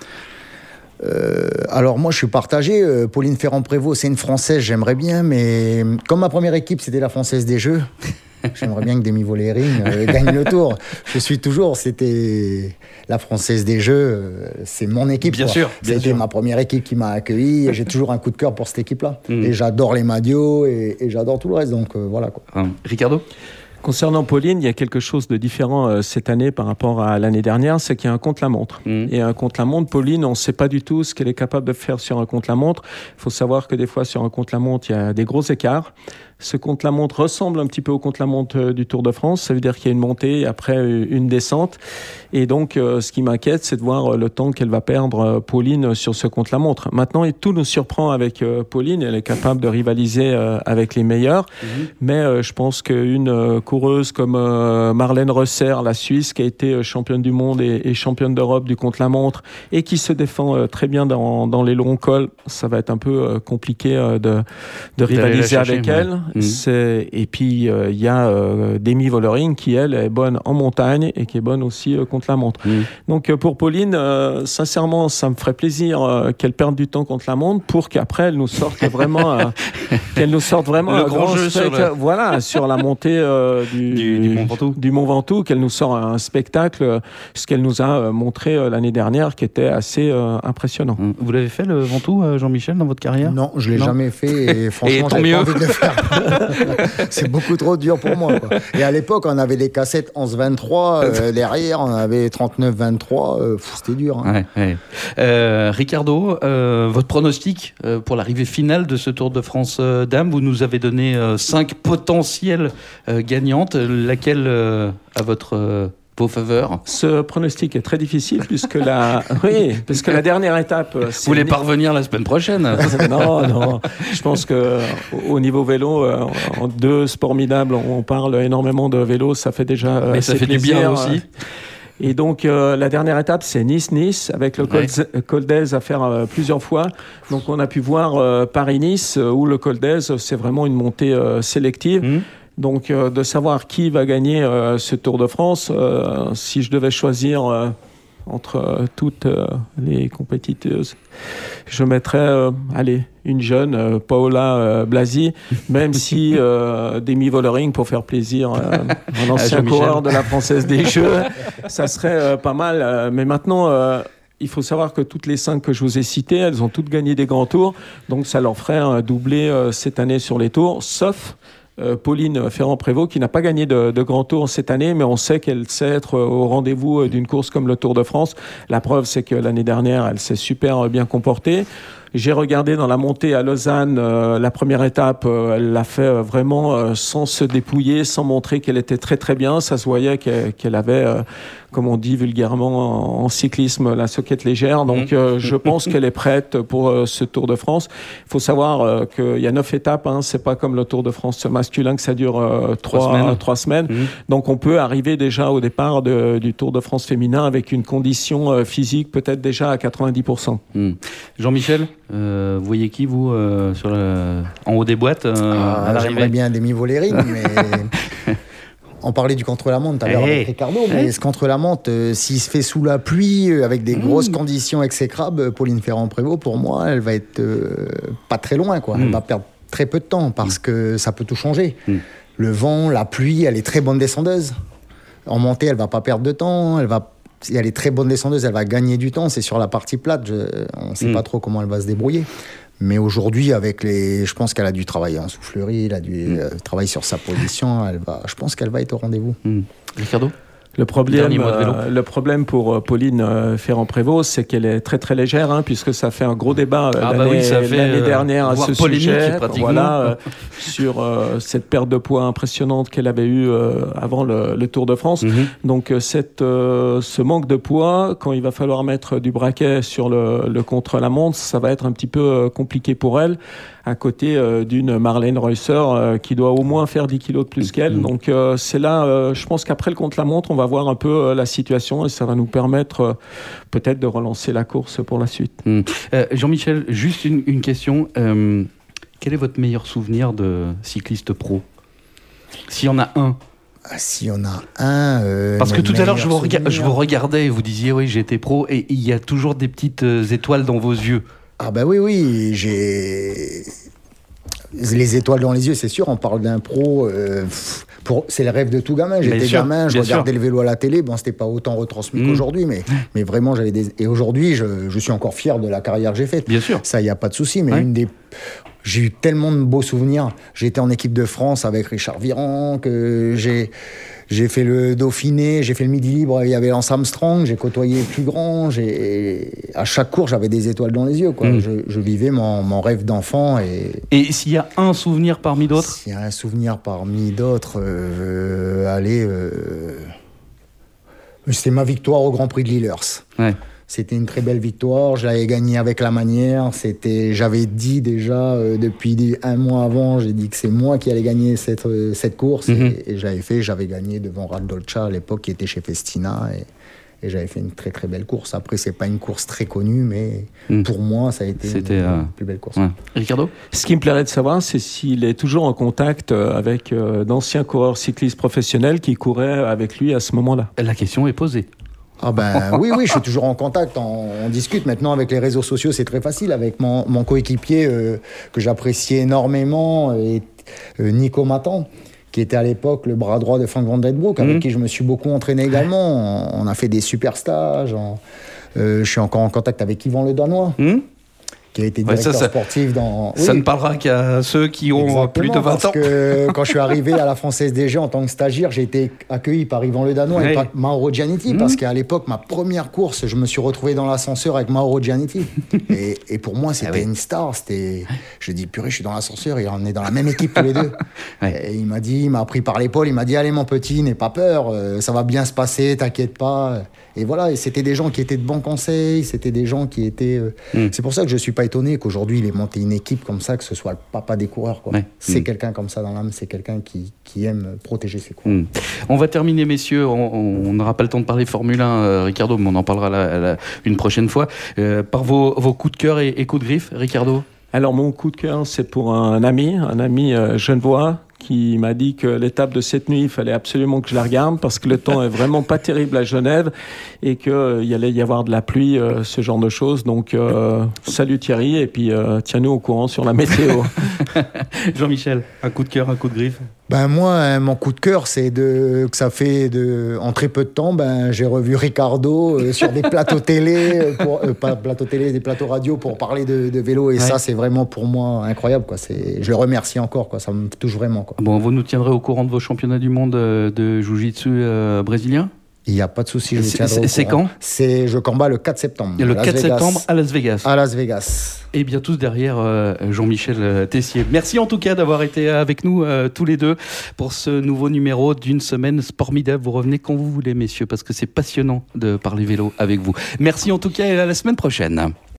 Speaker 3: Euh, alors moi je suis partagé, euh, Pauline Ferrand-Prévot c'est une Française, j'aimerais bien, mais comme ma première équipe c'était la Française des Jeux, j'aimerais bien que Demi Vollering euh, gagne le Tour. Je suis toujours, c'était la Française des Jeux, euh, c'est mon équipe.
Speaker 2: Bien
Speaker 3: quoi.
Speaker 2: sûr. Bien
Speaker 3: c'était
Speaker 2: sûr.
Speaker 3: ma première équipe qui m'a accueilli, et j'ai toujours un coup de cœur pour cette équipe-là. Mmh. Et j'adore les Madio et, et j'adore tout le reste, donc euh, voilà quoi.
Speaker 2: Hum. Ricardo ?
Speaker 4: Concernant Pauline, il y a quelque chose de différent euh, cette année par rapport à l'année dernière, c'est qu'il y a un contre-la-montre. Mmh. Et un contre-la-montre, Pauline, on ne sait pas du tout ce qu'elle est capable de faire sur un contre-la-montre. Il faut savoir que des fois, sur un contre-la-montre, il y a des gros écarts. Ce contre-la-montre ressemble un petit peu au contre-la-montre du Tour de France. Ça veut dire qu'il y a une montée et après une descente. Et donc, euh, ce qui m'inquiète, c'est de voir le temps qu'elle va perdre, euh, Pauline, sur ce contre-la-montre. Maintenant, et tout nous surprend avec euh, Pauline. Elle est capable de rivaliser euh, avec les meilleurs. Mmh. Mais euh, je pense qu'une euh, coureuse comme euh, Marlène Rosser, la Suisse, qui a été championne du monde et, et championne d'Europe du contre-la-montre et qui se défend euh, très bien dans, dans les longs cols, ça va être un peu euh, compliqué euh, de, de rivaliser avec ouais. elle. Mmh. C'est... Et puis, il euh, y a euh, Demi Vollering qui, elle, est bonne en montagne et qui est bonne aussi euh, contre la montre. Mmh. Donc, euh, pour Pauline, euh, sincèrement, ça me ferait plaisir euh, qu'elle perde du temps contre la montre pour qu'après, elle nous sorte vraiment, euh, qu'elle nous sorte vraiment
Speaker 2: le
Speaker 4: un
Speaker 2: grand
Speaker 4: grand
Speaker 2: jeu sur, le...
Speaker 4: voilà, sur la montée euh, du,
Speaker 2: du, du Mont Ventoux.
Speaker 4: Du Mont Ventoux, qu'elle nous sort un spectacle, euh, ce qu'elle nous a euh, montré euh, l'année dernière, qui était assez euh, impressionnant.
Speaker 2: Mmh. Vous l'avez fait, le Ventoux, euh, Jean-Michel, dans votre carrière ?
Speaker 3: Non, je ne l'ai non. jamais fait et franchement,
Speaker 2: et tant
Speaker 3: j'avais
Speaker 2: mieux.
Speaker 3: pas envie de le faire. C'est beaucoup trop dur pour moi, quoi. Et à l'époque, on avait des cassettes onze vingt-trois, euh, derrière, on avait trente-neuf vingt-trois, euh, c'était dur. Hein.
Speaker 2: Ouais, ouais. Euh, Ricardo, euh, votre pronostic euh, pour l'arrivée finale de ce Tour de France euh, Dames, vous nous avez donné euh, cinq potentielles euh, gagnantes, laquelle euh, à votre... Euh vos faveurs.
Speaker 4: Ce pronostic est très difficile puisque la, oui, parce que la dernière étape.
Speaker 2: Vous voulez pas revenir la semaine prochaine ?
Speaker 4: Non, non. Je pense que au niveau vélo, en deux sports formidables, on parle énormément de vélo, ça fait déjà.
Speaker 2: Mais ça fait plaisir, du bien aussi.
Speaker 4: Et donc euh, la dernière étape, c'est Nice-Nice avec le col, ouais. col d'Aise à faire euh, plusieurs fois. Donc on a pu voir euh, Paris-Nice euh, où le col d'Aise, c'est vraiment une montée euh, sélective. Mmh. Donc, euh, de savoir qui va gagner euh, ce Tour de France, euh, si je devais choisir euh, entre euh, toutes euh, les compétiteuses, je mettrais, euh, allez, une jeune, euh, Paola euh, Blasi, même si euh, Demi Vollering, pour faire plaisir, euh, un ancien coureur de la Française des Jeux, ça serait euh, pas mal. Euh, mais maintenant... Euh, il faut savoir que toutes les cinq que je vous ai citées, elles ont toutes gagné des grands tours, donc ça leur ferait un doublé euh, cette année sur les tours, sauf euh, Pauline Ferrand-Prévot qui n'a pas gagné de, de grands tours cette année, mais on sait qu'elle sait être au rendez-vous d'une course comme le Tour de France. La preuve, c'est que l'année dernière, elle s'est super bien comportée. J'ai regardé dans la montée à Lausanne, euh, la première étape, euh, elle l'a fait euh, vraiment euh, sans se dépouiller, sans montrer qu'elle était très très bien. Ça se voyait qu'elle, qu'elle avait, euh, comme on dit vulgairement en, en cyclisme, la soquette légère. Donc euh, je pense qu'elle est prête pour euh, ce Tour de France. Il faut savoir euh, qu'il y a neuf étapes, hein, c'est pas comme le Tour de France masculin que ça dure euh, trois, trois semaines. Trois semaines. Mmh. Donc on peut arriver déjà au départ de, du Tour de France féminin avec une condition euh, physique peut-être déjà à quatre-vingt-dix pour cent.
Speaker 2: Mmh. Jean-Michel, euh, vous voyez qui vous euh, sur le, en haut des boîtes euh,
Speaker 3: ah, à l'arrivée? J'aimerais bien Demi Vollering, mais on parlait du contre-la-montre tout à l'heure hey. avec Ricardo, mais hey. ce contre-la-montre, euh, s'il se fait sous la pluie, euh, avec des mmh. grosses conditions exécrables, Pauline Ferrand-Prévot, pour moi, elle va être euh, pas très loin, quoi. Mmh. Elle va perdre très peu de temps parce mmh. que ça peut tout changer. Mmh. Le vent, la pluie, elle est très bonne descendeuse. En montée, elle va pas perdre de temps, elle va... Si elle est très bonne descendeuse, elle va gagner du temps. C'est sur la partie plate, je... on ne sait mmh. pas trop comment elle va se débrouiller. Mais aujourd'hui, avec les, je pense qu'elle a dû travailler en soufflerie, elle a dû mmh. euh, travailler sur sa position. Elle va, je pense qu'elle va être au rendez-vous.
Speaker 2: Mmh. Ricardo ?
Speaker 4: Le problème, euh, le problème pour euh, Pauline euh, Ferrand-Prévot, c'est qu'elle est très très légère, hein, puisque ça fait un gros débat euh, ah l'année, bah oui, ça fait, l'année dernière euh, à ce sujet, voilà, euh, sur euh, cette perte de poids impressionnante qu'elle avait eue euh, avant le, le Tour de France. Mm-hmm. Donc euh, cette, euh, ce manque de poids, quand il va falloir mettre du braquet sur le, le contre-la-montre, ça va être un petit peu euh, compliqué pour elle, à côté euh, d'une Marlène Reusser euh, qui doit au moins faire dix kilos de plus qu'elle. Donc euh, c'est là, euh, je pense qu'après le contre-la-montre, on va voir un peu euh, la situation et ça va nous permettre euh, peut-être de relancer la course pour la suite.
Speaker 2: Mmh. Euh, Jean-Michel, juste une, une question. Euh, quel est votre meilleur souvenir de cycliste pro ? S'il y en a un.
Speaker 3: Ah, s'il y en a un... Euh,
Speaker 2: Parce que tout à l'heure, je vous, rega- je vous regardais et vous disiez, oui, j'ai été pro, et il y a toujours des petites euh, étoiles dans vos yeux.
Speaker 3: Ah ben oui, oui, j'ai... Les étoiles dans les yeux, c'est sûr, on parle d'un pro... Euh, pour... C'est le rêve de tout gamin. J'étais sûr, gamin, je regardais sûr. le vélo à la télé. Bon, c'était pas autant retransmis mmh. qu'aujourd'hui, mais, mais vraiment, j'avais des... Et aujourd'hui, je, je suis encore fier de la carrière que j'ai faite.
Speaker 2: Bien sûr.
Speaker 3: Ça, il n'y a pas de souci, mais
Speaker 2: ouais.
Speaker 3: une des... J'ai eu tellement de beaux souvenirs. J'ai été en équipe de France avec Richard Virenque, que j'ai... J'ai fait le Dauphiné, j'ai fait le Midi Libre, il y avait Lance Armstrong, j'ai côtoyé les plus grands. J'ai... À chaque cours, j'avais des étoiles dans les yeux, quoi. Mmh. Je, je vivais mon, mon rêve d'enfant. Et...
Speaker 2: et s'il y a un souvenir parmi d'autres ?
Speaker 3: S'il y a un souvenir parmi d'autres, euh, allez... Euh... C'était ma victoire au Grand Prix de Lillers. Ouais. C'était une très belle victoire, je l'avais gagnée avec la manière. C'était, j'avais dit déjà, euh, depuis un mois avant, j'ai dit que c'est moi qui allais gagner cette, euh, cette course. Mm-hmm. Et, et j'avais fait, j'avais gagné devant Radolcha à l'époque, qui était chez Festina. Et, et j'avais fait une très très belle course. Après, c'est pas une course très connue, mais mm. pour moi, ça a été C'était, une, euh... une plus belle course.
Speaker 2: Ouais. Ricardo ?
Speaker 4: Ce qui me plairait de savoir, c'est s'il est toujours en contact avec euh, d'anciens coureurs cyclistes professionnels qui couraient avec lui à ce moment-là.
Speaker 2: La question est posée.
Speaker 3: Ah ben oui, oui, je suis toujours en contact, on, on discute. Maintenant, avec les réseaux sociaux, c'est très facile. Avec mon, mon coéquipier euh, que j'appréciais énormément, et, euh, Nico Matan, qui était à l'époque le bras droit de Frank Van Den Broek, avec mmh. qui je me suis beaucoup entraîné également. On, on a fait des super stages. On, euh, je suis encore en contact avec Yvan Le Danois. Mmh. Qui a été directeur ouais, ça, ça, sportif dans...
Speaker 2: Ça oui. ne parlera qu'à ceux qui ont Exactement, plus de vingt
Speaker 3: parce
Speaker 2: ans.
Speaker 3: Que quand je suis arrivé à la Française des Jeux en tant que stagiaire, j'ai été accueilli par Yvan Le Danois ouais. et par Mauro Giannetti, mmh. parce qu'à l'époque, ma première course, je me suis retrouvé dans l'ascenseur avec Mauro Giannetti. et, et pour moi, c'était ah oui. une star. C'était... Je dis, purée, je suis dans l'ascenseur et on est dans la même équipe tous les deux. ouais. Et il m'a dit, il m'a pris par l'épaule, il m'a dit, allez mon petit, n'aie pas peur, ça va bien se passer, t'inquiète pas. Et voilà, et c'était des gens qui étaient de bons conseils, c'était des gens qui étaient... Euh... Mmh. C'est pour ça que je ne suis pas étonné qu'aujourd'hui, il ait monté une équipe comme ça, que ce soit le papa des coureurs. Quoi. Ouais. C'est mmh. quelqu'un comme ça dans l'âme, c'est quelqu'un qui, qui aime protéger ses coureurs. Mmh.
Speaker 2: On va terminer, messieurs. On n'aura pas le temps de parler Formule un, euh, Ricardo, mais on en parlera la, la, une prochaine fois. Euh, par vos, vos coups de cœur et, et coups de griffe, Ricardo ?
Speaker 4: Alors, mon coup de cœur, c'est pour un ami, un ami euh, genevois, qui m'a dit que l'étape de cette nuit, il fallait absolument que je la regarde parce que le temps est vraiment pas terrible à Genève et qu'il euh, y allait y avoir de la pluie, euh, ce genre de choses. Donc, euh, salut Thierry et puis euh, tiens-nous au courant sur la météo.
Speaker 2: Jean-Michel, un coup de cœur, un coup de griffe ?
Speaker 3: Ben moi, hein, mon coup de cœur, c'est de, que ça fait de, en très peu de temps, ben, j'ai revu Ricardo euh, sur des plateaux télé, pour, euh, pas plateaux télé, des plateaux radio pour parler de, de vélo. Et ouais. ça, c'est vraiment pour moi incroyable. Quoi. C'est, je le remercie encore, quoi. Ça me touche vraiment. Quoi.
Speaker 2: Bon, vous nous tiendrez au courant de vos championnats du monde de jiu-jitsu euh, brésilien ?
Speaker 3: Il n'y a pas de souci, je vous tiendrai au courant.
Speaker 2: C'est quand ?
Speaker 3: C'est, je combats le quatre septembre.
Speaker 2: Et le quatre septembre à Las Vegas.
Speaker 3: À Las Vegas.
Speaker 2: Et bien tous derrière euh, Jean-Michel Tessier. Merci en tout cas d'avoir été avec nous euh, tous les deux pour ce nouveau numéro d'une semaine Sportmidable. Vous revenez quand vous voulez, messieurs, parce que c'est passionnant de parler vélo avec vous. Merci en tout cas et à la semaine prochaine.